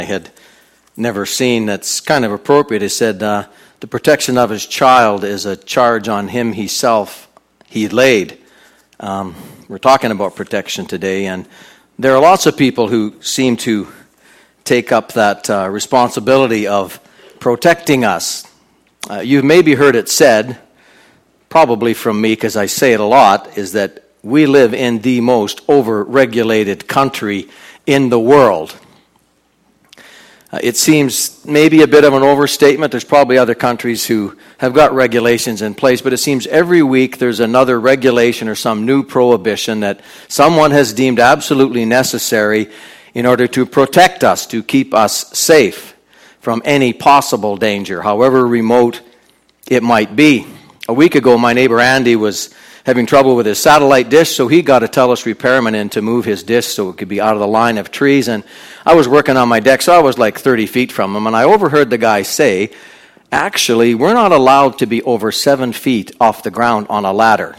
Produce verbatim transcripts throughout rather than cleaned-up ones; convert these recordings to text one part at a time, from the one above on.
I had never seen that's kind of appropriate. He said, uh, the protection of his child is a charge on him himself he laid. Um, we're talking about protection today, and there are lots of people who seem to take up that uh, responsibility of protecting us. Uh, you've maybe heard it said, probably from me because I say it a lot, is that we live in the most over-regulated country in the world. Uh, it seems maybe a bit of an overstatement. There's probably other countries who have got regulations in place, but it seems every week there's another regulation or some new prohibition that someone has deemed absolutely necessary in order to protect us, to keep us safe from any possible danger, however remote it might be. A week ago, my neighbor Andy was having trouble with his satellite dish, so he got a TELUS repairman in to move his dish so it could be out of the line of trees. And I was working on my deck, so I was like thirty feet from him, and I overheard the guy say, actually, we're not allowed to be over seven feet off the ground on a ladder.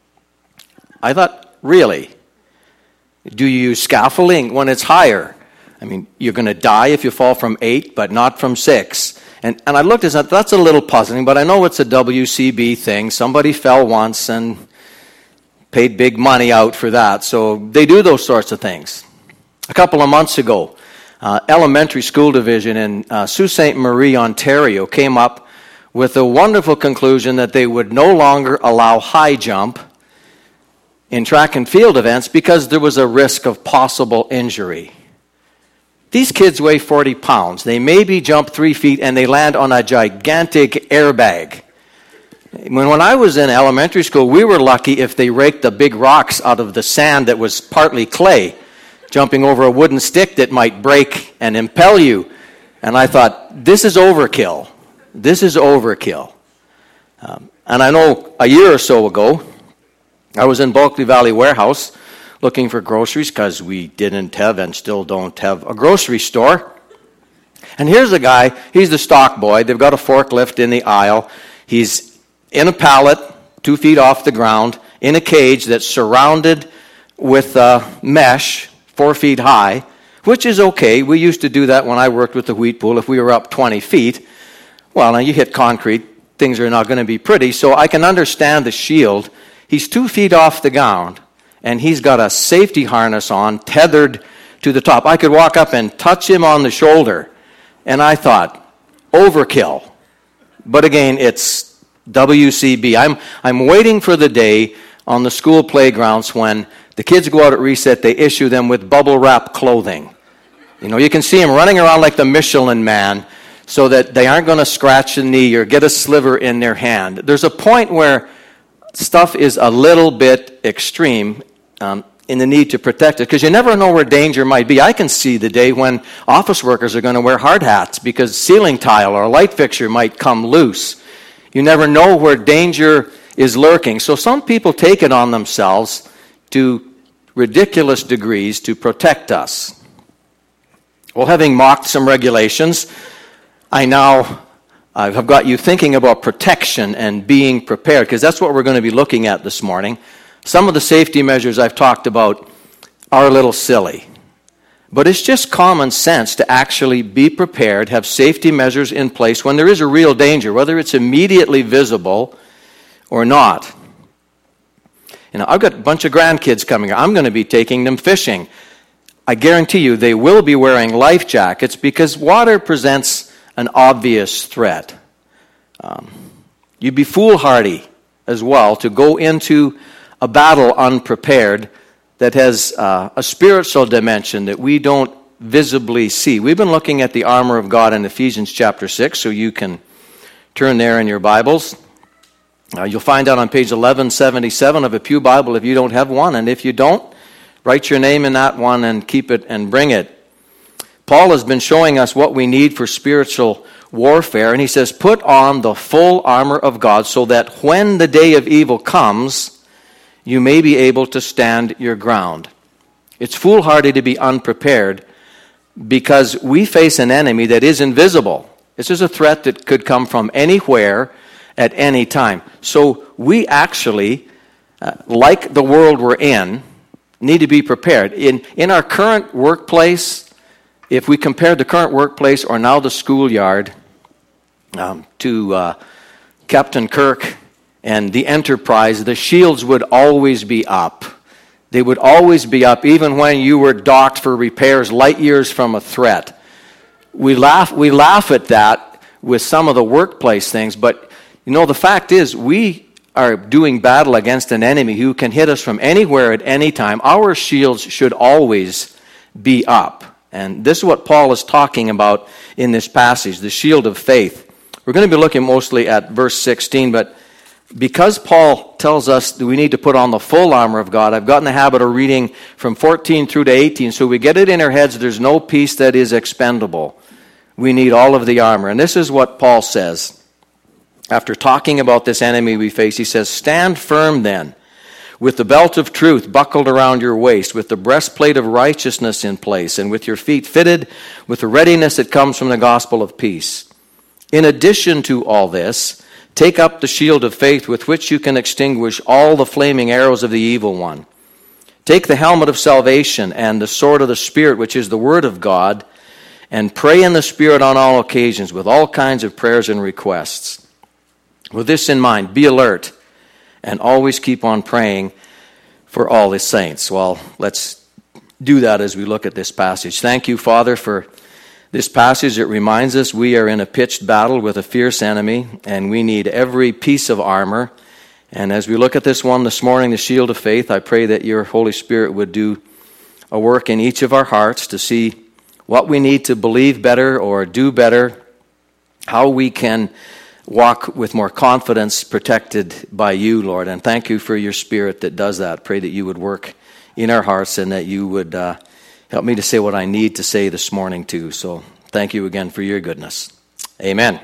I thought, really? Do you use scaffolding when it's higher? I mean, you're going to die if you fall from eight, but not from six. And and I looked at that, that's a little puzzling, but I know it's a W C B thing. Somebody fell once and paid big money out for that. So they do those sorts of things. A couple of months ago, uh, elementary school division in uh, Sault Ste. Marie, Ontario, came up with a wonderful conclusion that they would no longer allow high jump in track and field events because there was a risk of possible injury. These kids weigh forty pounds. They maybe jump three feet and they land on a gigantic airbag. When, when I was in elementary school, we were lucky if they raked the big rocks out of the sand that was partly clay, jumping over a wooden stick that might break and impel you. And I thought, this is overkill. This is overkill. Um, and I know a year or so ago, I was in Bulkley Valley Warehouse looking for groceries because we didn't have and still don't have a grocery store. And here's a guy, he's the stock boy. They've got a forklift in the aisle. He's in a pallet, two feet off the ground, in a cage that's surrounded with uh, mesh, four feet high, which is okay. We used to do that when I worked with the wheat pool. If we were up twenty feet, well, now you hit concrete, things are not going to be pretty. So I can understand the shield. He's two feet off the ground, and he's got a safety harness on, tethered to the top. I could walk up and touch him on the shoulder, and I thought, overkill. But again, it's W C B. I'm I'm waiting for the day on the school playgrounds when the kids go out at reset, they issue them with bubble wrap clothing. You know, you can see them running around like the Michelin Man so that they aren't going to scratch a knee or get a sliver in their hand. There's a point where stuff is a little bit extreme um, in the need to protect it, because you never know where danger might be. I can see the day when office workers are going to wear hard hats because ceiling tile or a light fixture might come loose. You never know where danger is lurking. So some people take it on themselves to ridiculous degrees to protect us. Well, having mocked some regulations, I now I have got you thinking about protection and being prepared, because that's what we're going to be looking at this morning. Some of the safety measures I've talked about are a little silly, but it's just common sense to actually be prepared, have safety measures in place when there is a real danger, whether it's immediately visible or not. You know, I've got a bunch of grandkids coming. I'm going to be taking them fishing. I guarantee you they will be wearing life jackets because water presents an obvious threat. Um, you'd be foolhardy as well to go into a battle unprepared that has uh, a spiritual dimension that we don't visibly see. We've been looking at the armor of God in Ephesians chapter six, so you can turn there in your Bibles. Uh, you'll find out on page eleven seventy-seven of a Pew Bible if you don't have one, and if you don't, write your name in that one and keep it and bring it. Paul has been showing us what we need for spiritual warfare, and he says, put on the full armor of God so that when the day of evil comes, you may be able to stand your ground. It's foolhardy to be unprepared because we face an enemy that is invisible. This is a threat that could come from anywhere at any time. So we actually, uh, like the world we're in, need to be prepared. In, in our current workplace, if we compared the current workplace or now the schoolyard um, to uh, Captain Kirk and the Enterprise, the shields would always be up. They would always be up, even when you were docked for repairs light years from a threat. We laugh, we laugh at that with some of the workplace things, but you know, the fact is, we are doing battle against an enemy who can hit us from anywhere at any time. Our shields should always be up. And this is what Paul is talking about in this passage, the shield of faith. We're going to be looking mostly at verse sixteen, but because Paul tells us that we need to put on the full armor of God, I've gotten the habit of reading from fourteen through to eighteen, so we get it in our heads, there's no piece that is expendable. We need all of the armor. And this is what Paul says. After talking about this enemy we face, he says, "Stand firm then, with the belt of truth buckled around your waist, with the breastplate of righteousness in place, and with your feet fitted with the readiness that comes from the gospel of peace. In addition to all this, take up the shield of faith with which you can extinguish all the flaming arrows of the evil one. Take the helmet of salvation and the sword of the Spirit, which is the word of God, and pray in the Spirit on all occasions with all kinds of prayers and requests. With this in mind, be alert and always keep on praying for all the saints." Well, let's do that as we look at this passage. Thank you, Father, for this passage. It reminds us we are in a pitched battle with a fierce enemy, and we need every piece of armor. And as we look at this one this morning, the shield of faith, I pray that your Holy Spirit would do a work in each of our hearts to see what we need to believe better or do better, how we can walk with more confidence protected by you, Lord. And thank you for your Spirit that does that. Pray that you would work in our hearts and that you would uh, help me to say what I need to say this morning too. So thank you again for your goodness. Amen.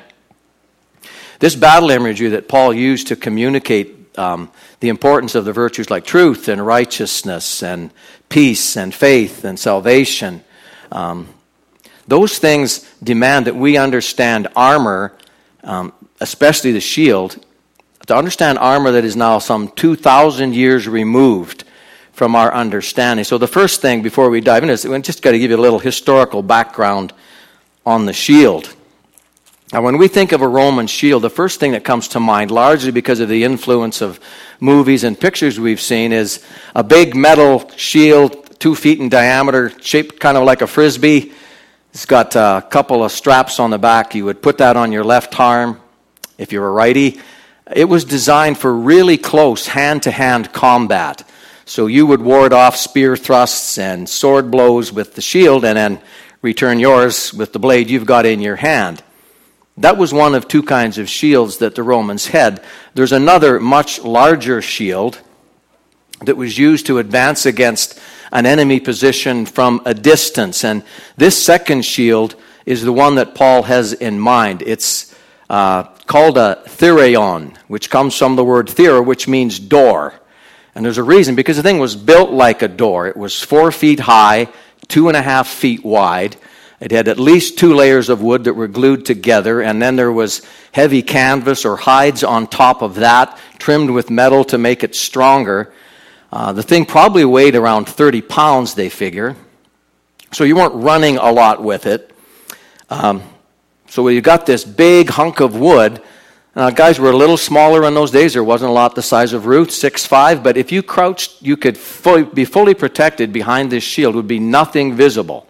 This battle imagery that Paul used to communicate um, the importance of the virtues like truth and righteousness and peace and faith and salvation, um, those things demand that we understand armor, um, especially the shield, to understand armor that is now some two thousand years removed from our understanding. So the first thing before we dive into this, we just got to give you a little historical background on the shield. Now, when we think of a Roman shield, the first thing that comes to mind, largely because of the influence of movies and pictures we've seen, is a big metal shield, two feet in diameter, shaped kind of like a frisbee. It's got a couple of straps on the back. You would put that on your left arm if you're a righty. It was designed for really close hand-to-hand combat. So you would ward off spear thrusts and sword blows with the shield and then return yours with the blade you've got in your hand. That was one of two kinds of shields that the Romans had. There's another much larger shield that was used to advance against an enemy position from a distance. And this second shield is the one that Paul has in mind. It's uh, called a therion, which comes from the word thera, which means door. And there's a reason, because the thing was built like a door. It was four feet high, two and a half feet wide. It had at least two layers of wood that were glued together, and then there was heavy canvas or hides on top of that, trimmed with metal to make it stronger. Uh, the thing probably weighed around thirty pounds, they figure. So you weren't running a lot with it. Um, so you got this big hunk of wood. Uh, guys were a little smaller in those days. There wasn't a lot the size of Ruth, six foot five. But if you crouched, you could fully, be fully protected behind this shield. Would be nothing visible.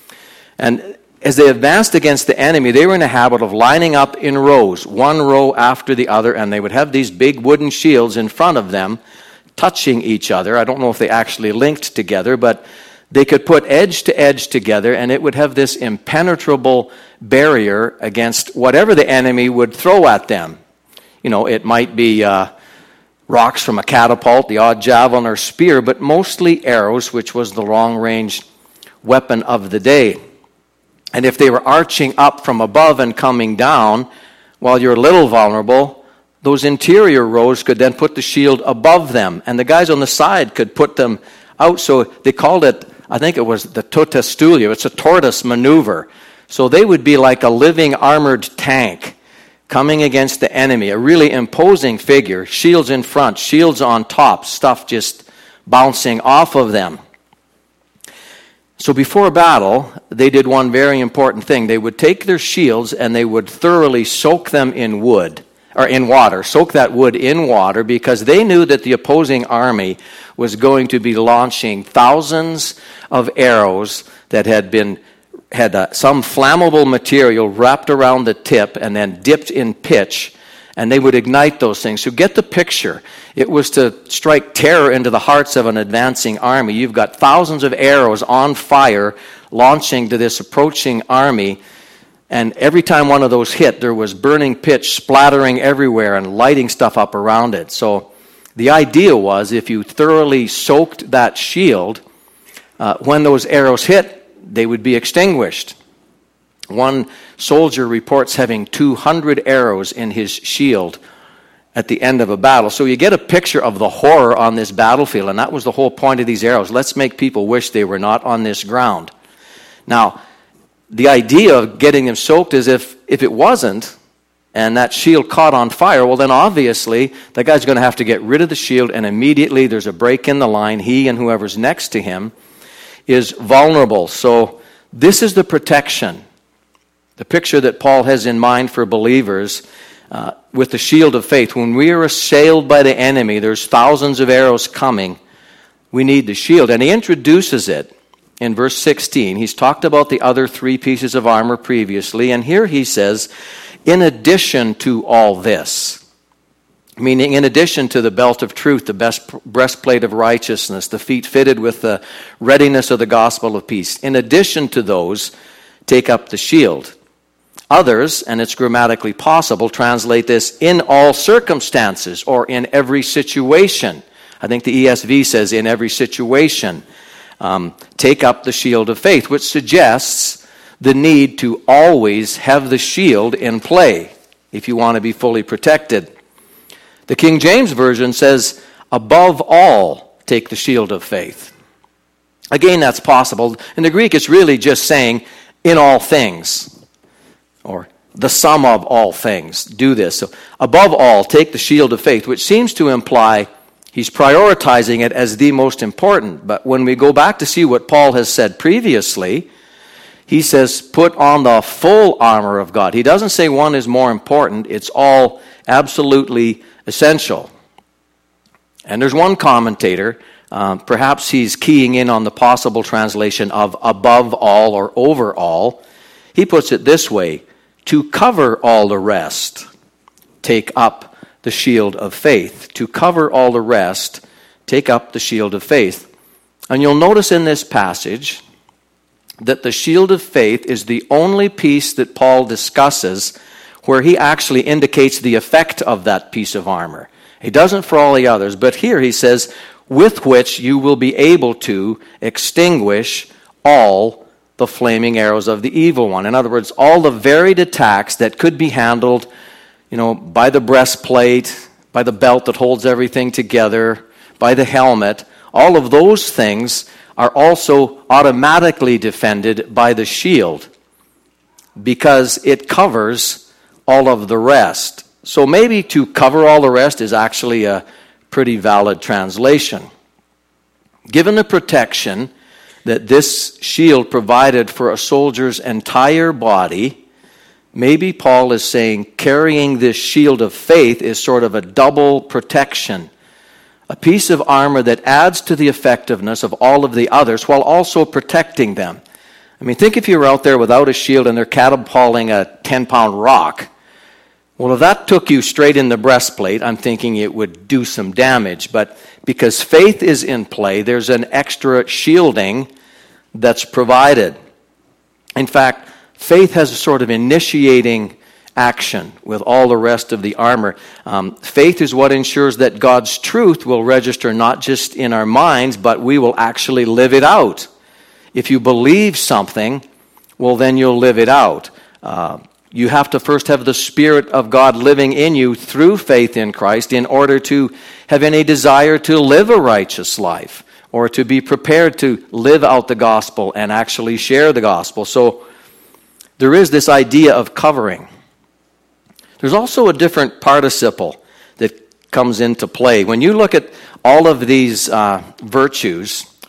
And as they advanced against the enemy, they were in the habit of lining up in rows, one row after the other, and they would have these big wooden shields in front of them, touching each other. I don't know if they actually linked together, but they could put edge to edge together, and it would have this impenetrable barrier against whatever the enemy would throw at them. You know, it might be uh, rocks from a catapult, the odd javelin or spear, but mostly arrows, which was the long-range weapon of the day. And if they were arching up from above and coming down, while you're a little vulnerable, those interior rows could then put the shield above them, and the guys on the side could put them out. So they called it, I think it was the totestulia. It's a tortoise maneuver. So they would be like a living armored tank coming against the enemy, a really imposing figure, shields in front, shields on top, stuff just bouncing off of them. So before battle, they did one very important thing. They would take their shields and they would thoroughly soak them in wood, or in water, soak that wood in water, because they knew that the opposing army was going to be launching thousands of arrows that had been had uh, some flammable material wrapped around the tip and then dipped in pitch, and they would ignite those things. So get the picture. It was to strike terror into the hearts of an advancing army. You've got thousands of arrows on fire launching to this approaching army, and every time one of those hit, there was burning pitch splattering everywhere and lighting stuff up around it. So the idea was, if you thoroughly soaked that shield, uh, when those arrows hit, they would be extinguished. One soldier reports having two hundred arrows in his shield at the end of a battle. So you get a picture of the horror on this battlefield, and that was the whole point of these arrows. Let's make people wish they were not on this ground. Now, the idea of getting them soaked is if, if it wasn't, and that shield caught on fire, well then obviously that guy's going to have to get rid of the shield, and immediately there's a break in the line. He and whoever's next to him is vulnerable. So this is the protection, the picture that Paul has in mind for believers uh, with the shield of faith. When we are assailed by the enemy, there's thousands of arrows coming, we need the shield. And he introduces it in verse sixteen. He's talked about the other three pieces of armor previously, and here he says, in addition to all this, meaning in addition to the belt of truth, the best breastplate of righteousness, the feet fitted with the readiness of the gospel of peace, in addition to those, take up the shield. Others, and it's grammatically possible, translate this in all circumstances or in every situation. I think the E S V says in every situation. Um, take up the shield of faith, which suggests the need to always have the shield in play if you want to be fully protected. The King James Version says, above all, take the shield of faith. Again, that's possible. In the Greek, it's really just saying, in all things, or the sum of all things, do this. So, above all, take the shield of faith, which seems to imply he's prioritizing it as the most important. But when we go back to see what Paul has said previously, he says, put on the full armor of God. He doesn't say one is more important. It's all absolutely essential. And there's one commentator, um, perhaps he's keying in on the possible translation of above all or over all. He puts it this way, to cover all the rest, take up the shield of faith. To cover all the rest, take up the shield of faith. And you'll notice in this passage that the shield of faith is the only piece that Paul discusses where he actually indicates the effect of that piece of armor. He doesn't for all the others, but here he says, with which you will be able to extinguish all the flaming arrows of the evil one. In other words, all the varied attacks that could be handled, you know, by the breastplate, by the belt that holds everything together, by the helmet, all of those things are also automatically defended by the shield because it covers all of the rest. So maybe to cover all the rest is actually a pretty valid translation. Given the protection that this shield provided for a soldier's entire body, maybe Paul is saying carrying this shield of faith is sort of a double protection. A piece of armor that adds to the effectiveness of all of the others while also protecting them. I mean, think if you were out there without a shield and they're catapulting a ten-pound rock. Well, if that took you straight in the breastplate, I'm thinking it would do some damage. But because faith is in play, there's an extra shielding that's provided. In fact, faith has a sort of initiating action with all the rest of the armor. Um, faith is what ensures that God's truth will register not just in our minds, but we will actually live it out. If you believe something, well, then you'll live it out. Uh, you have to first have the Spirit of God living in you through faith in Christ in order to have any desire to live a righteous life or to be prepared to live out the gospel and actually share the gospel. So there is this idea of covering. There's also a different participle that comes into play. When you look at all of these uh, virtues,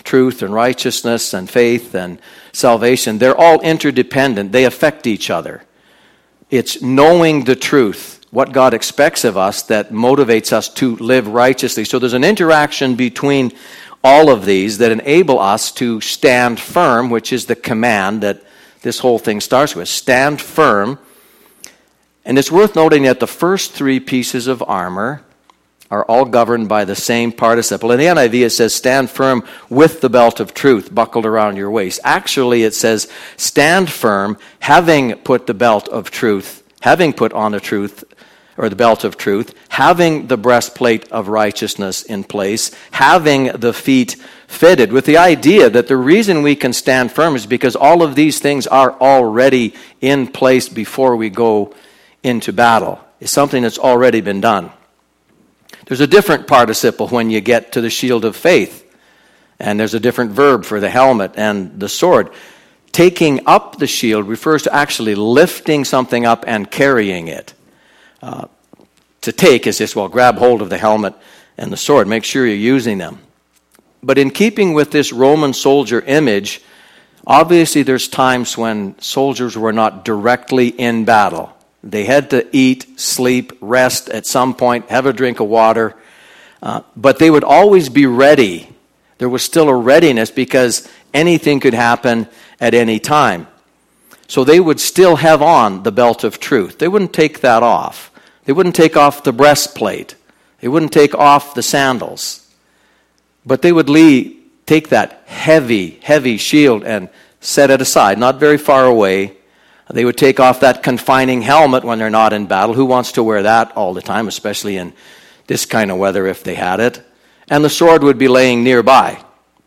truth and righteousness and faith and salvation, they're all interdependent. They affect each other. It's knowing the truth, what God expects of us, that motivates us to live righteously. So there's an interaction between all of these that enable us to stand firm, which is the command that this whole thing starts with. Stand firm. And it's worth noting that the first three pieces of armor are all governed by the same participle. In the N I V it says, stand firm with the belt of truth buckled around your waist. Actually it says, stand firm having put the belt of truth, having put on the truth, or the belt of truth, having the breastplate of righteousness in place, having the feet fitted, with the idea that the reason we can stand firm is because all of these things are already in place before we go into battle. It's something that's already been done. There's a different participle when you get to the shield of faith, and there's a different verb for the helmet and the sword. Taking up the shield refers to actually lifting something up and carrying it. Uh, to take is just, well, grab hold of the helmet and the sword. Make sure you're using them. But in keeping with this Roman soldier image, obviously there's times when soldiers were not directly in battle. They had to eat, sleep, rest at some point, have a drink of water. Uh, but they would always be ready. There was still a readiness because anything could happen at any time. So they would still have on the belt of truth. They wouldn't take that off. They wouldn't take off the breastplate. They wouldn't take off the sandals. But they would leave, take that heavy, heavy shield and set it aside, not very far away. They would take off that confining helmet when they're not in battle. Who wants to wear that all the time, especially in this kind of weather if they had it? And the sword would be laying nearby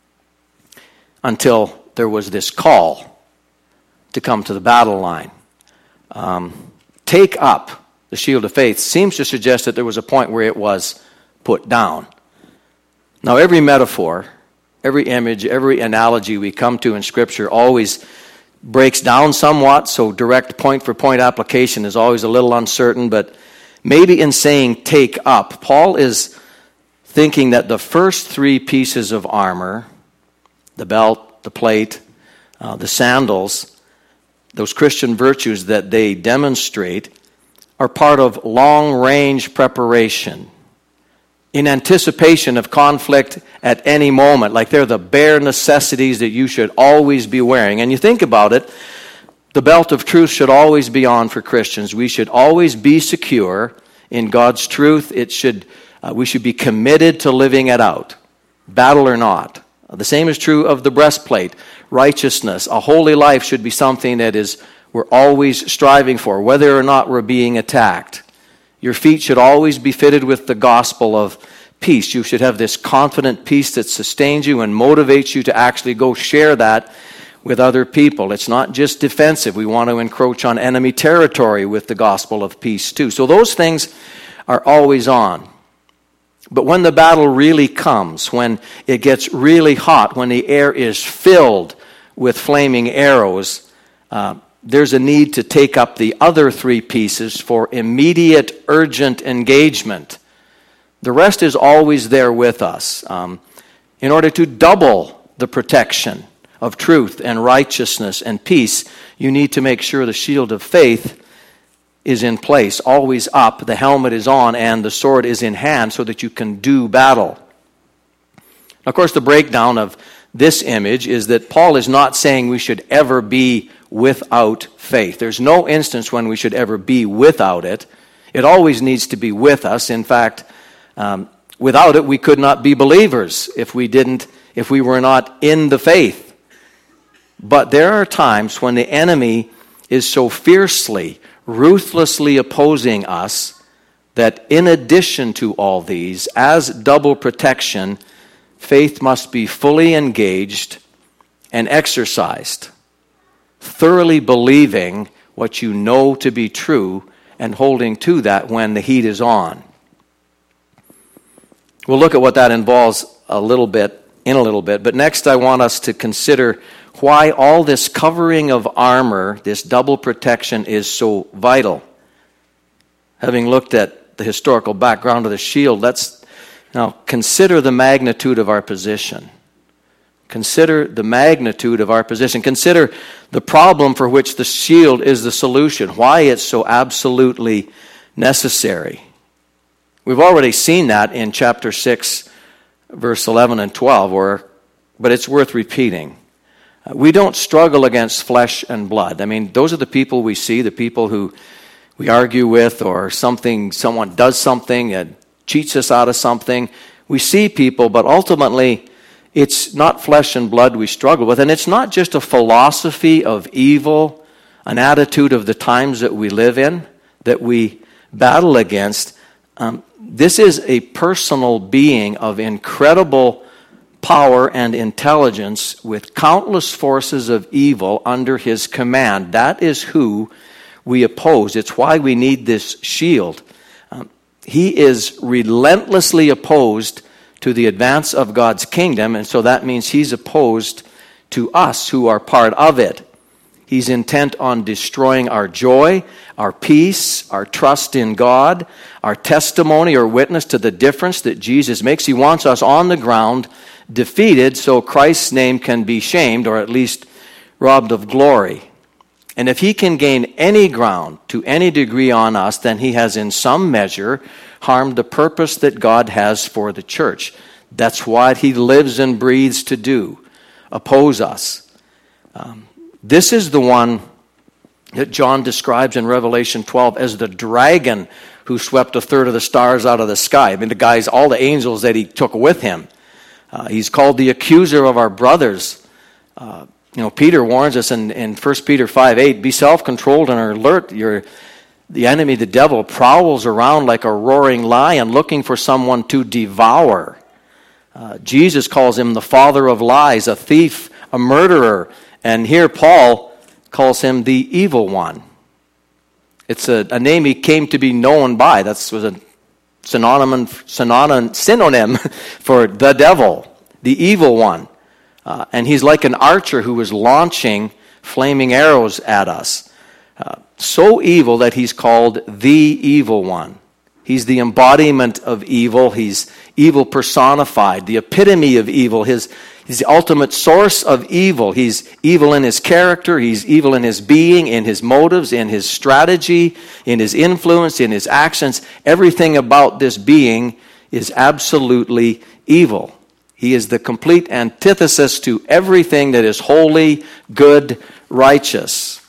until there was this call to come to the battle line. Um, take up the shield of faith seems to suggest that there was a point where it was put down. Now, every metaphor, every image, every analogy we come to in Scripture always breaks down somewhat, so direct point-for-point application is always a little uncertain, but maybe in saying take up, Paul is thinking that the first three pieces of armor, the belt, the plate, uh, the sandals, those Christian virtues that they demonstrate, are part of long-range preparation in anticipation of conflict at any moment, like they're the bare necessities that you should always be wearing. And you think about it, the belt of truth should always be on for Christians. We should always be secure in God's truth. It should uh, we should be committed to living it out, battle or not. The same is true of the breastplate. Righteousness, a holy life should be something that is we're always striving for, whether or not we're being attacked. Your feet should always be fitted with the gospel of peace. You should have this confident peace that sustains you and motivates you to actually go share that with other people. It's not just defensive. We want to encroach on enemy territory with the gospel of peace too. So those things are always on. But when the battle really comes, when it gets really hot, when the air is filled with flaming arrows, uh, there's a need to take up the other three pieces for immediate, urgent engagement. The rest is always there with us. Um, in order to double the protection of truth and righteousness and peace, you need to make sure the shield of faith is in place, always up, the helmet is on, and the sword is in hand so that you can do battle. Of course, the breakdown of this image is that Paul is not saying we should ever be without faith. There's no instance when we should ever be without it. It always needs to be with us. In fact, um, without it, we could not be believers if we didn't, if we were not in the faith. But there are times when the enemy is so fiercely, ruthlessly opposing us that in addition to all these, as double protection, faith must be fully engaged and exercised, thoroughly believing what you know to be true and holding to that when the heat is on. We'll look at what that involves a little bit, in a little bit, but next I want us to consider why all this covering of armor, this double protection, is so vital. Having looked at the historical background of the shield, let's now consider the magnitude of our position. Consider the magnitude of our position. Consider the problem for which the shield is the solution, why it's so absolutely necessary. We've already seen that in chapter six, verse eleven and twelve, or, but it's worth repeating. We don't struggle against flesh and blood. I mean, those are the people we see, the people who we argue with, or something, someone does something and cheats us out of something. We see people, but ultimately, it's not flesh and blood we struggle with. And it's not just a philosophy of evil, an attitude of the times that we live in, that we battle against. Um, this is a personal being of incredible power and intelligence with countless forces of evil under his command. That is who we oppose. It's why we need this shield. Um, he is relentlessly opposed to the advance of God's kingdom, and so that means he's opposed to us who are part of it. He's intent on destroying our joy, our peace, our trust in God, our testimony or witness to the difference that Jesus makes. He wants us on the ground, defeated, so Christ's name can be shamed, or at least robbed of glory. And if he can gain any ground to any degree on us, then he has in some measure harmed the purpose that God has for the church. That's what he lives and breathes to do, oppose us. Um, this is the one that John describes in Revelation twelve as the dragon who swept a third of the stars out of the sky. I mean, the guys, all the angels that he took with him. Uh, he's called the accuser of our brothers. Uh, you know, Peter warns us in, in First Peter five eight, be self-controlled and alert. You're, the enemy, the devil, prowls around like a roaring lion looking for someone to devour. Uh, Jesus calls him the father of lies, a thief, a murderer. And here Paul calls him the evil one. It's a, a name he came to be known by. That was a synonym, synonym, synonym for the devil, the evil one. Uh, and he's like an archer who is launching flaming arrows at us. Uh, so evil that he's called the evil one. He's the embodiment of evil. He's evil personified, the epitome of evil. His, he's the ultimate source of evil. He's evil in his character. He's evil in his being, in his motives, in his strategy, in his influence, in his actions. Everything about this being is absolutely evil. He is the complete antithesis to everything that is holy, good, righteous.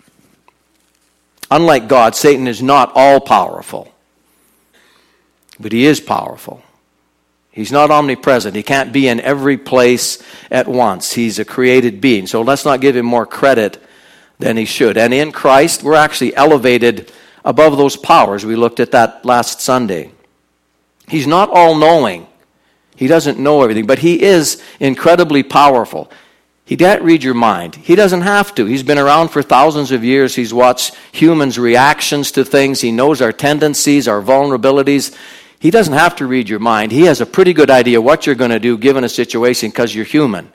Unlike God, Satan is not all-powerful. But he is powerful. He's not omnipresent. He can't be in every place at once. He's a created being. So let's not give him more credit than he should. And in Christ, we're actually elevated above those powers. We looked at that last Sunday. He's not all-knowing. He doesn't know everything, but he is incredibly powerful. He can't read your mind. He doesn't have to. He's been around for thousands of years. He's watched humans' reactions to things. He knows our tendencies, our vulnerabilities. He doesn't have to read your mind. He has a pretty good idea what you're going to do given a situation because you're human.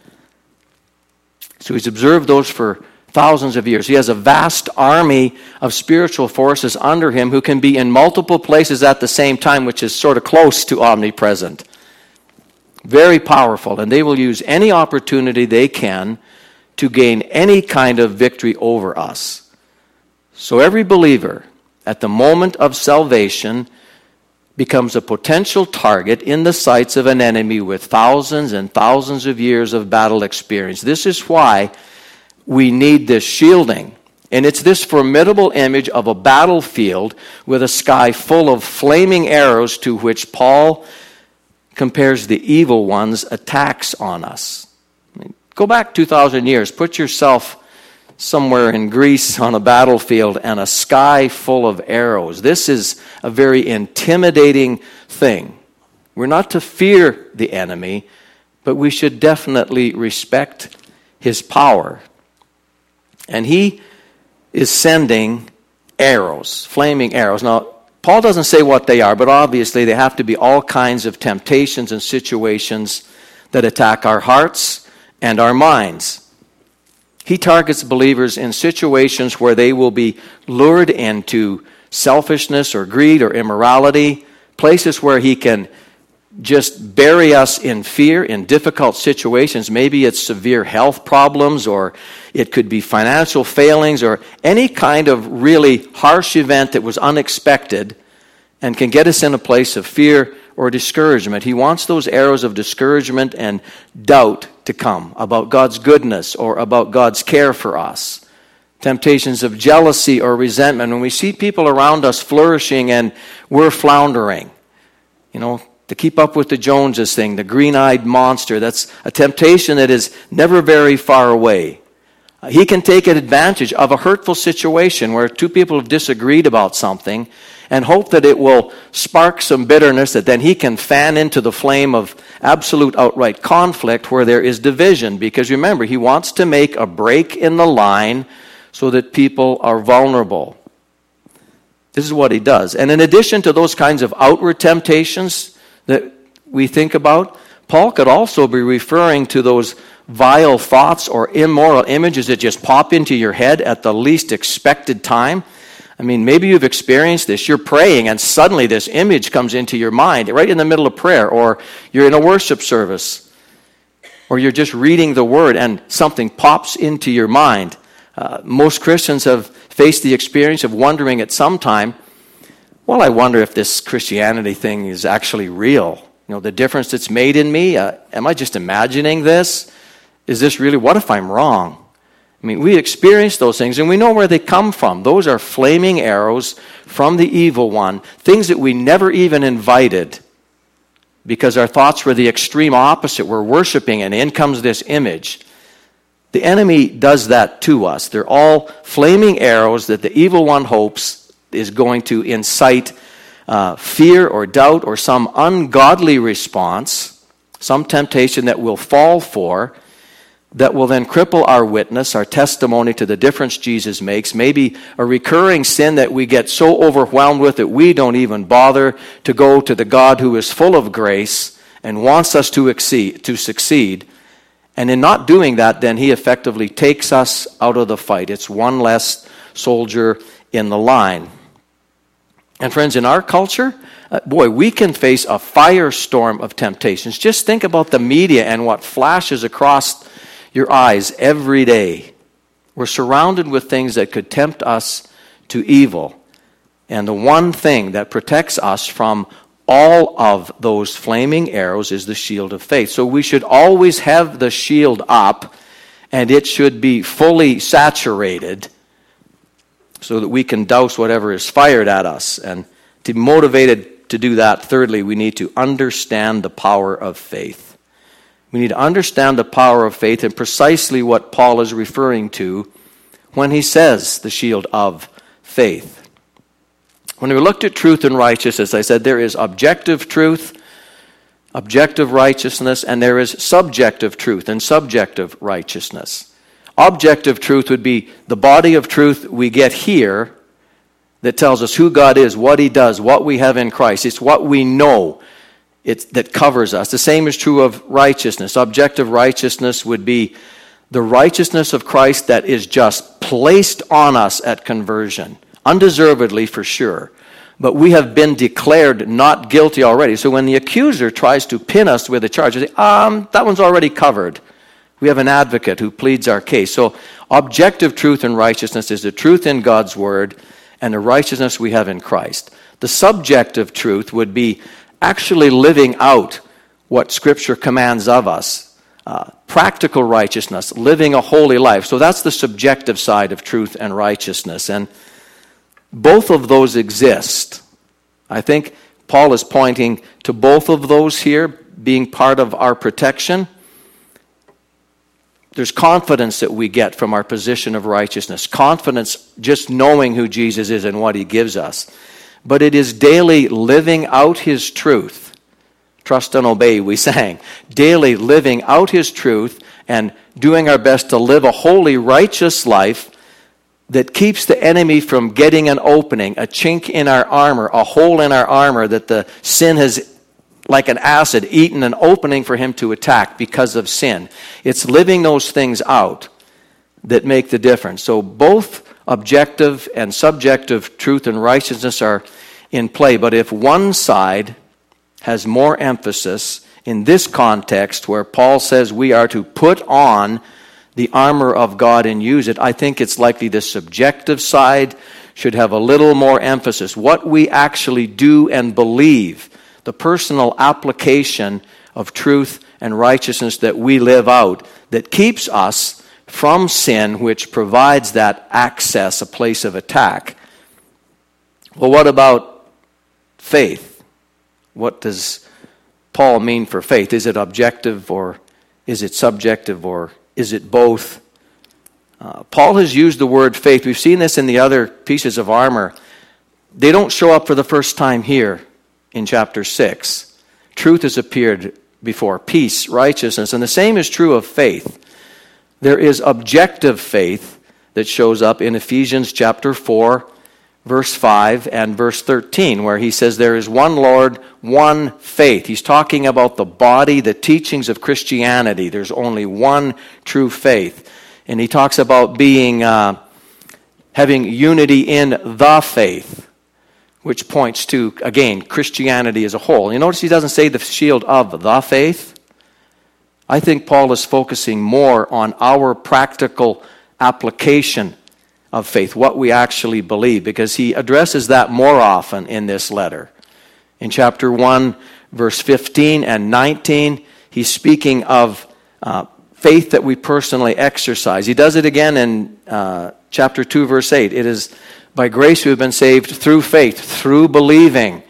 So he's observed those for thousands of years. He has a vast army of spiritual forces under him who can be in multiple places at the same time, which is sort of close to omnipresent. Very powerful, and they will use any opportunity they can to gain any kind of victory over us. So every believer at the moment of salvation becomes a potential target in the sights of an enemy with thousands and thousands of years of battle experience. This is why we need this shielding. And it's this formidable image of a battlefield with a sky full of flaming arrows to which Paul compares the evil one's attacks on us. I mean, go back two thousand years. Put yourself somewhere in Greece on a battlefield and a sky full of arrows. This is a very intimidating thing. We're not to fear the enemy, but we should definitely respect his power. And he is sending arrows, flaming arrows. Now, Paul doesn't say what they are, but obviously they have to be all kinds of temptations and situations that attack our hearts and our minds. He targets believers in situations where they will be lured into selfishness or greed or immorality, places where he can just bury us in fear in difficult situations. Maybe it's severe health problems, or it could be financial failings, or any kind of really harsh event that was unexpected and can get us in a place of fear or discouragement. He wants those arrows of discouragement and doubt to come about God's goodness or about God's care for us. Temptations of jealousy or resentment. When we see people around us flourishing and we're floundering, you know, to keep up with the Joneses thing, the green-eyed monster, that's a temptation that is never very far away. Uh, he can take advantage of a hurtful situation where two people have disagreed about something and hope that it will spark some bitterness that then he can fan into the flame of absolute outright conflict where there is division. Because remember, he wants to make a break in the line so that people are vulnerable. This is what he does. And in addition to those kinds of outward temptations that we think about, Paul could also be referring to those vile thoughts or immoral images that just pop into your head at the least expected time. I mean, maybe you've experienced this. You're praying and suddenly this image comes into your mind right in the middle of prayer, or you're in a worship service, or you're just reading the Word and something pops into your mind. Uh, most Christians have faced the experience of wondering at some time, well, I wonder if this Christianity thing is actually real. You know, the difference it's made in me, uh, am I just imagining this? Is this really, what if I'm wrong? I mean, we experience those things and we know where they come from. Those are flaming arrows from the evil one, things that we never even invited because our thoughts were the extreme opposite. We're worshiping and in comes this image. The enemy does that to us. They're all flaming arrows that the evil one hopes is going to incite uh, fear or doubt or some ungodly response, some temptation that we'll fall for, that will then cripple our witness, our testimony to the difference Jesus makes, maybe a recurring sin that we get so overwhelmed with that we don't even bother to go to the God who is full of grace and wants us to exceed, to succeed. And in not doing that, then he effectively takes us out of the fight. It's one less soldier in the line. And friends, in our culture, uh, boy, we can face a firestorm of temptations. Just think about the media and what flashes across your eyes every day. We're surrounded with things that could tempt us to evil. And the one thing that protects us from all of those flaming arrows is the shield of faith. So we should always have the shield up, and it should be fully saturated so that we can douse whatever is fired at us. And to be motivated to do that, thirdly, we need to understand the power of faith. We need to understand the power of faith and precisely what Paul is referring to when he says the shield of faith. When we looked at truth and righteousness, I said there is objective truth, objective righteousness, and there is subjective truth and subjective righteousness. Objective truth would be the body of truth we get here that tells us who God is, what he does, what we have in Christ. It's what we know it's, that covers us. The same is true of righteousness. Objective righteousness would be the righteousness of Christ that is just placed on us at conversion. Undeservedly, for sure. But we have been declared not guilty already. So when the accuser tries to pin us with a charge, they say, um, that one's already covered. We have an advocate who pleads our case. So objective truth and righteousness is the truth in God's word and the righteousness we have in Christ. The subjective truth would be actually living out what Scripture commands of us. Uh, practical righteousness, living a holy life. So that's the subjective side of truth and righteousness. And both of those exist. I think Paul is pointing to both of those here being part of our protection. There's confidence that we get from our position of righteousness. Confidence just knowing who Jesus is and what he gives us. But it is daily living out his truth. Trust and obey, we sang. Daily living out his truth and doing our best to live a holy, righteous life that keeps the enemy from getting an opening, a chink in our armor, a hole in our armor that the sin has, like an acid, eaten an opening for him to attack because of sin. It's living those things out that make the difference. So both objective and subjective truth and righteousness are in play. But if one side has more emphasis in this context where Paul says we are to put on the armor of God and use it. I think it's likely the subjective side should have a little more emphasis. What we actually do and believe, the personal application of truth and righteousness that we live out, that keeps us from sin, which provides that access, a place of attack. Well, what about faith? What does Paul mean for faith? Is it objective, or is it subjective, or is it both? Uh, Paul has used the word faith. We've seen this in the other pieces of armor. They don't show up for the first time here in chapter six. Truth has appeared before. Peace, righteousness, and the same is true of faith. There is objective faith that shows up in Ephesians chapter four, verse five and verse thirteen, where he says there is one Lord, one faith. He's talking about the body, the teachings of Christianity. There's only one true faith. And he talks about being, uh, having unity in the faith, which points to, again, Christianity as a whole. You notice he doesn't say the shield of the faith. I think Paul is focusing more on our practical application of faith, what we actually believe, because he addresses that more often in this letter. In chapter one, verse fifteen and nineteen, he's speaking of uh, faith that we personally exercise. He does it again in uh, chapter two, verse eight. It is by grace we have been saved through faith, through believing.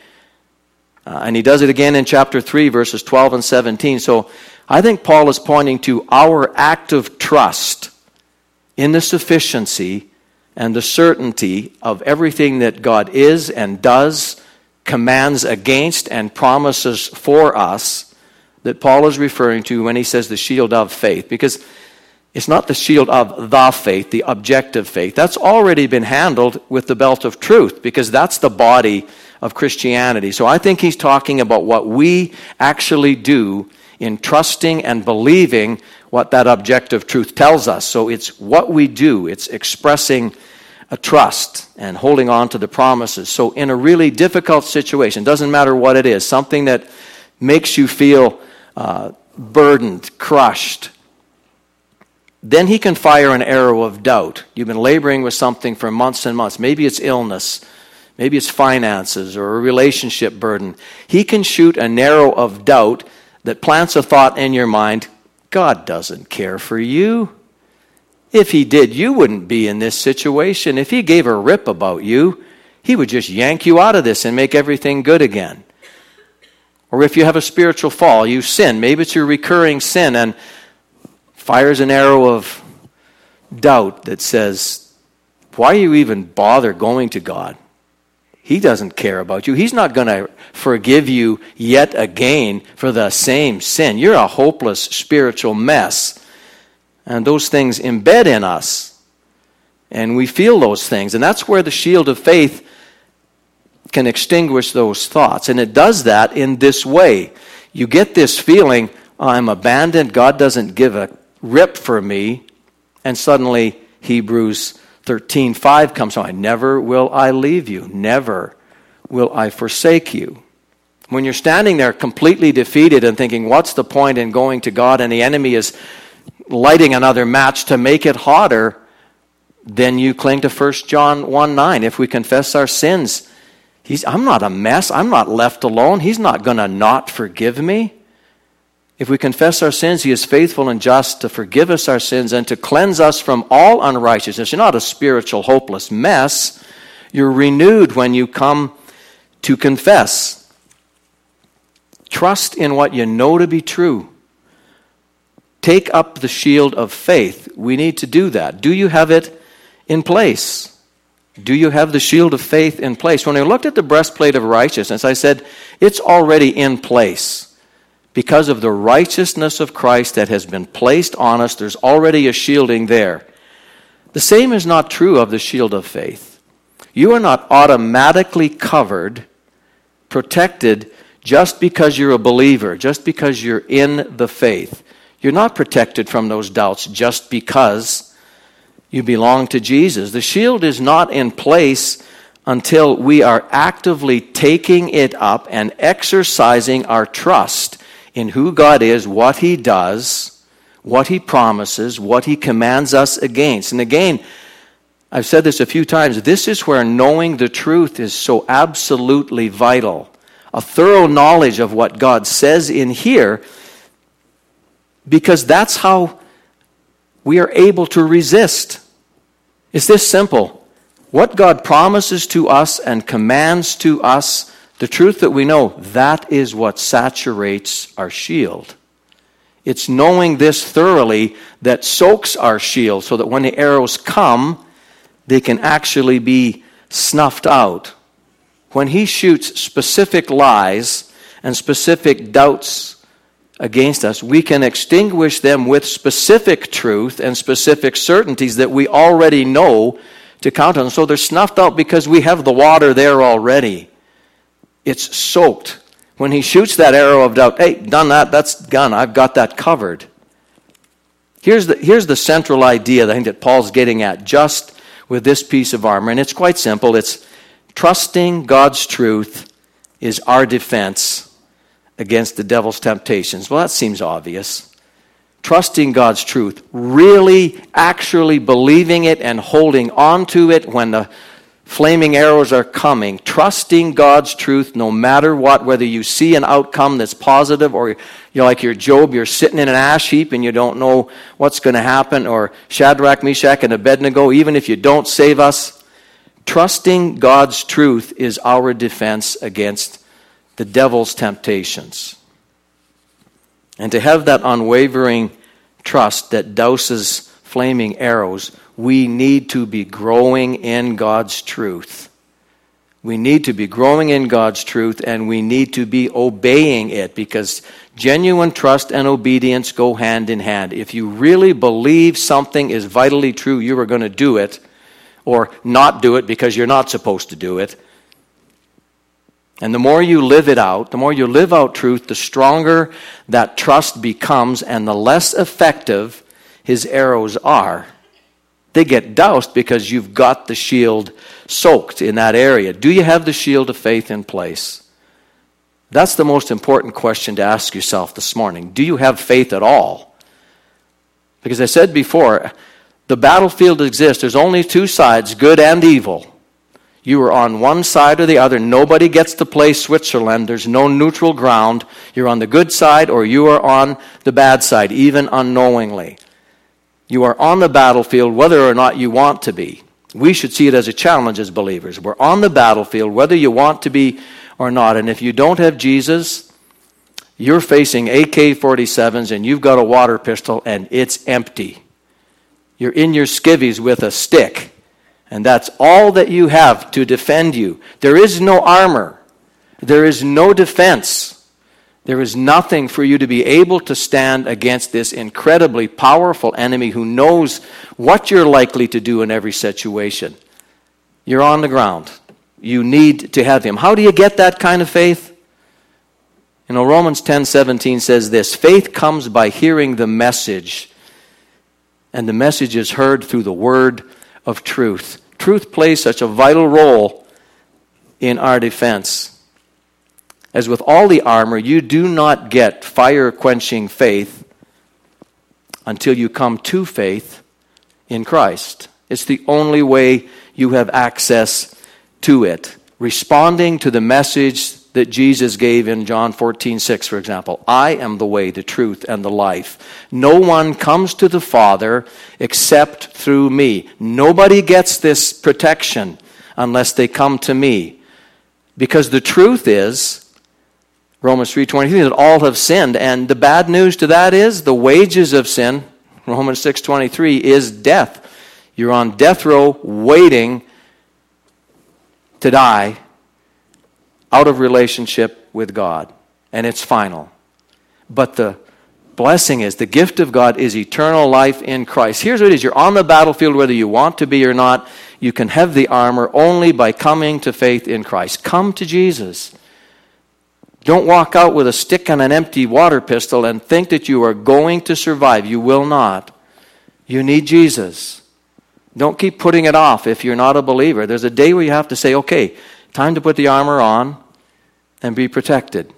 Uh, and he does it again in chapter three, verses twelve and seventeen. So I think Paul is pointing to our active trust in the sufficiency and the certainty of everything that God is and does, commands against, and promises for us, that Paul is referring to when he says the shield of faith. Because it's not the shield of the faith, the objective faith. That's already been handled with the belt of truth, because that's the body of Christianity. So I think he's talking about what we actually do in trusting and believing what that objective truth tells us. So it's what we do. It's expressing a trust and holding on to the promises. So in a really difficult situation, doesn't matter what it is, something that makes you feel uh, burdened, crushed, then he can fire an arrow of doubt. You've been laboring with something for months and months. Maybe it's illness. Maybe it's finances or a relationship burden. He can shoot an arrow of doubt that plants a thought in your mind, God doesn't care for you. If he did, you wouldn't be in this situation. If he gave a rip about you, he would just yank you out of this and make everything good again. Or if you have a spiritual fall, you sin. Maybe it's your recurring sin, and fires an arrow of doubt that says, why you even bother going to God? He doesn't care about you. He's not going to forgive you yet again for the same sin. You're a hopeless spiritual mess. And those things embed in us. And we feel those things. And that's where the shield of faith can extinguish those thoughts. And it does that in this way. You get this feeling, oh, I'm abandoned. God doesn't give a rip for me. And suddenly Hebrews thirteen five comes on. Never will I leave you. Never will I forsake you. When you're standing there completely defeated and thinking, what's the point in going to God? And the enemy is lighting another match to make it hotter, then you cling to First John one nine. If we confess our sins, he's, I'm not a mess. I'm not left alone. He's not going to not forgive me. If we confess our sins, he is faithful and just to forgive us our sins and to cleanse us from all unrighteousness. You're not a spiritual, hopeless mess. You're renewed when you come to confess. Trust in what you know to be true. Take up the shield of faith. We need to do that. Do you have it in place? Do you have the shield of faith in place? When I looked at the breastplate of righteousness, I said, it's already in place. Because of the righteousness of Christ that has been placed on us, there's already a shielding there. The same is not true of the shield of faith. You are not automatically covered, protected, just because you're a believer, just because you're in the faith. You're not protected from those doubts just because you belong to Jesus. The shield is not in place until we are actively taking it up and exercising our trust in who God is, what He does, what He promises, what He commands us against. And again, I've said this a few times, this is where knowing the truth is so absolutely vital. A thorough knowledge of what God says in here, because that's how we are able to resist. It's this simple. What God promises to us and commands to us, the truth that we know, that is what saturates our shield. It's knowing this thoroughly that soaks our shield so that when the arrows come, they can actually be snuffed out. When He shoots specific lies and specific doubts against us, we can extinguish them with specific truth and specific certainties that we already know to count on. So they're snuffed out because we have the water there already. It's soaked. When He shoots that arrow of doubt, hey, done that, that's gone, I've got that covered. Here's the, here's the central idea that I think that Paul's getting at just with this piece of armor, and it's quite simple. It's trusting God's truth is our defense against the devil's temptations. Well, that seems obvious. Trusting God's truth, really actually believing it and holding on to it when the flaming arrows are coming. Trusting God's truth no matter what, whether you see an outcome that's positive or you're like your Job, you're sitting in an ash heap and you don't know what's going to happen, or Shadrach, Meshach, and Abednego, even if you don't save us. Trusting God's truth is our defense against the devil's temptations. And to have that unwavering trust that douses flaming arrows, we need to be growing in God's truth. We need to be growing in God's truth, and we need to be obeying it, because genuine trust and obedience go hand in hand. If you really believe something is vitally true, you are going to do it, or not do it because you're not supposed to do it. And the more you live it out, the more you live out truth, the stronger that trust becomes, and the less effective his arrows are. They get doused because you've got the shield soaked in that area. Do you have the shield of faith in place? That's the most important question to ask yourself this morning. Do you have faith at all? Because I said before, the battlefield exists. There's only two sides, good and evil. You are on one side or the other. Nobody gets to play Switzerland. There's no neutral ground. You're on the good side or you are on the bad side, even unknowingly. You are on the battlefield whether or not you want to be. We should see it as a challenge as believers. We're on the battlefield whether you want to be or not. And if you don't have Jesus, you're facing A K forty-sevens and you've got a water pistol and it's empty. You're in your skivvies with a stick. And that's all that you have to defend you. There is no armor. There is no defense. There is nothing for you to be able to stand against this incredibly powerful enemy who knows what you're likely to do in every situation. You're on the ground. You need to have him. How do you get that kind of faith? You know, Romans ten seventeen says this: faith comes by hearing the message, and the message is heard through the word of truth. Truth plays such a vital role in our defense. As with all the armor, you do not get fire-quenching faith until you come to faith in Christ. It's the only way you have access to it. Responding to the message that Jesus gave in John fourteen six, for example. I am the way, the truth, and the life. No one comes to the Father except through me. Nobody gets this protection unless they come to me. Because the truth is, Romans three twenty-three, that all have sinned. And the bad news to that is, the wages of sin, Romans six twenty-three, is death. You're on death row waiting to die out of relationship with God. And it's final. But the blessing is, the gift of God is eternal life in Christ. Here's what it is. You're on the battlefield whether you want to be or not. You can have the armor only by coming to faith in Christ. Come to Jesus. Don't walk out with a stick and an empty water pistol and think that you are going to survive. You will not. You need Jesus. Don't keep putting it off if you're not a believer. There's a day where you have to say, okay, time to put the armor on and be protected.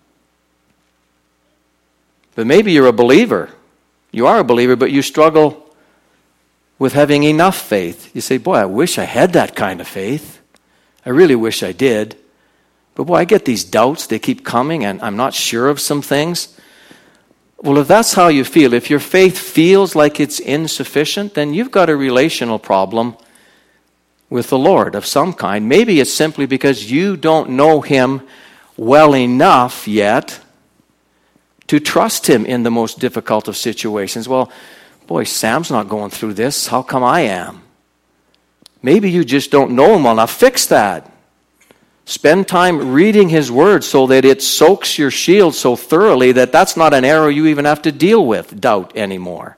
But maybe you're a believer. You are a believer, but you struggle with having enough faith. You say, boy, I wish I had that kind of faith. I really wish I did. But boy, I get these doubts. They keep coming, and I'm not sure of some things. Well, if that's how you feel, if your faith feels like it's insufficient, then you've got a relational problem with the Lord of some kind. Maybe it's simply because you don't know Him well enough yet to trust Him in the most difficult of situations. Well, boy, Sam's not going through this. How come I am? Maybe you just don't know Him well enough. Fix that. Spend time reading His Word so that it soaks your shield so thoroughly that that's not an arrow you even have to deal with, doubt, anymore.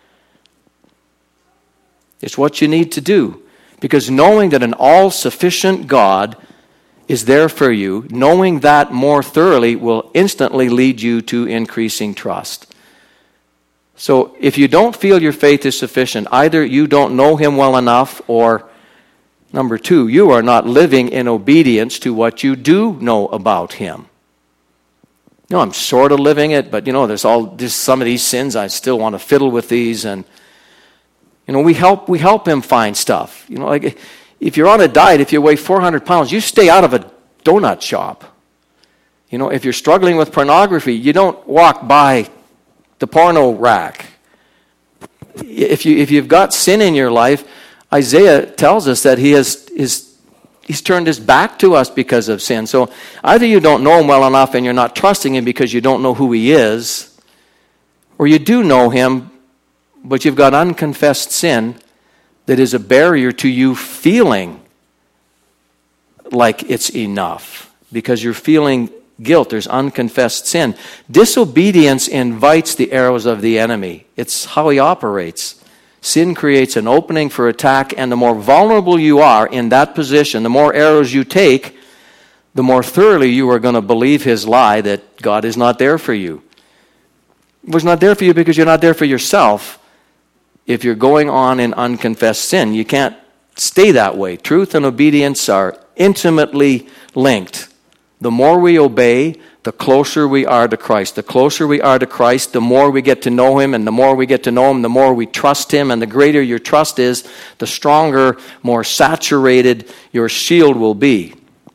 It's what you need to do. Because knowing that an all-sufficient God is there for you, knowing that more thoroughly will instantly lead you to increasing trust. So if you don't feel your faith is sufficient, either you don't know Him well enough, or number two, you are not living in obedience to what you do know about Him. You know, I'm sort of living it, but you know, there's all there's some of these sins I still want to fiddle with these, and you know, we help we help Him find stuff. You know, like if you're on a diet, if you weigh four hundred pounds, you stay out of a donut shop. You know, if you're struggling with pornography, you don't walk by the porno rack. If you if you've got sin in your life, Isaiah tells us that he has is he's turned his back to us because of sin. So either you don't know Him well enough and you're not trusting Him because you don't know who He is, or you do know Him, but you've got unconfessed sin that is a barrier to you feeling like it's enough because you're feeling guilt. There's unconfessed sin. Disobedience invites the arrows of the enemy. It's how he operates. Sin creates an opening for attack, and the more vulnerable you are in that position, the more arrows you take, the more thoroughly you are going to believe his lie that God is not there for you. He was not there for you because you're not there for yourself. If you're going on in unconfessed sin, you can't stay that way. Truth and obedience are intimately linked. The more we obey, the closer we are to Christ. The closer we are to Christ, the more we get to know him, and the more we get to know him, the more we trust him, and the greater your trust is, the stronger, more saturated your shield will be.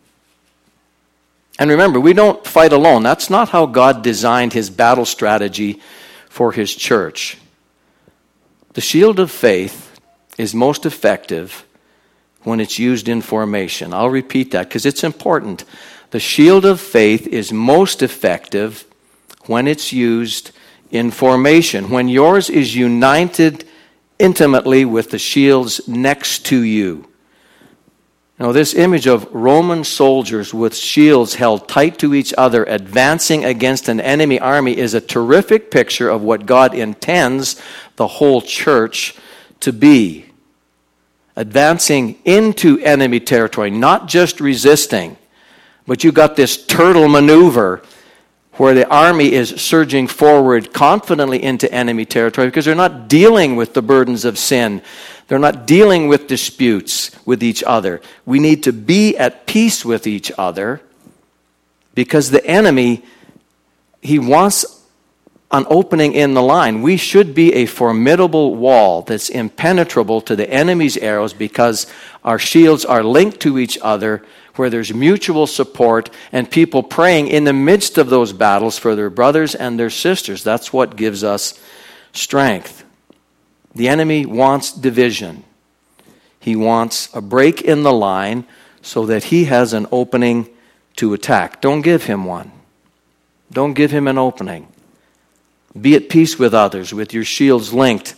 And remember, we don't fight alone. That's not how God designed his battle strategy for his church. The shield of faith is most effective when it's used in formation. I'll repeat that because it's important. The shield of faith is most effective when it's used in formation, when yours is united intimately with the shields next to you. Now, this image of Roman soldiers with shields held tight to each other, advancing against an enemy army, is a terrific picture of what God intends the whole church to be. Advancing into enemy territory, not just resisting, but you got this turtle maneuver where the army is surging forward confidently into enemy territory because they're not dealing with the burdens of sin. They're not dealing with disputes with each other. We need to be at peace with each other because the enemy, he wants an opening in the line. We should be a formidable wall that's impenetrable to the enemy's arrows because our shields are linked to each other, where there's mutual support and people praying in the midst of those battles for their brothers and their sisters. That's what gives us strength. The enemy wants division. He wants a break in the line so that he has an opening to attack. Don't give him one. Don't give him an opening. Be at peace with others, with your shields linked.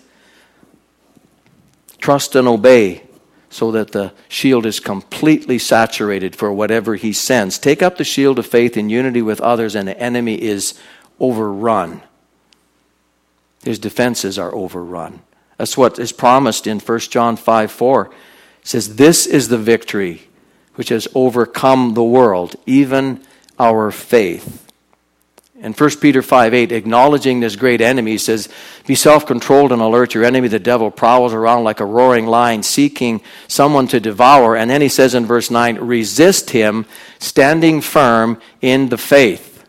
Trust and obey so that the shield is completely saturated for whatever he sends. Take up the shield of faith in unity with others, and the enemy is overrun. His defenses are overrun. That's what is promised in First John five four. It says, "This is the victory which has overcome the world, even our faith." In First Peter five eight, acknowledging this great enemy, he says, be self-controlled and alert. Your enemy, the devil, prowls around like a roaring lion, seeking someone to devour. And then he says in verse nine, resist him, standing firm in the faith.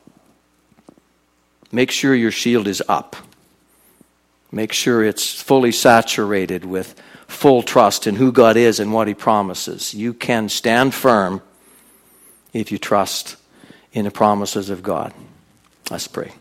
Make sure your shield is up. Make sure it's fully saturated with full trust in who God is and what he promises. You can stand firm if you trust in the promises of God. Let's pray.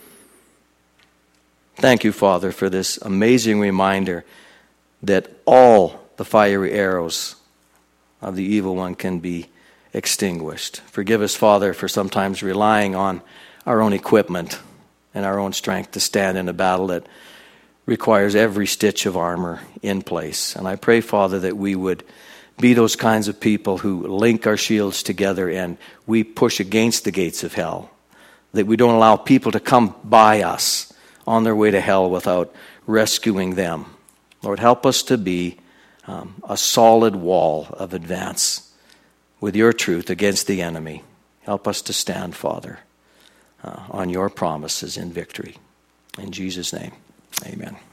Thank you, Father, for this amazing reminder that all the fiery arrows of the evil one can be extinguished. Forgive us, Father, for sometimes relying on our own equipment and our own strength to stand in a battle that requires every stitch of armor in place. And I pray, Father, that we would be those kinds of people who link our shields together and we push against the gates of hell, that we don't allow people to come by us on their way to hell without rescuing them. Lord, help us to be um, a solid wall of advance with your truth against the enemy. Help us to stand, Father, uh, on your promises in victory. In Jesus' name, amen.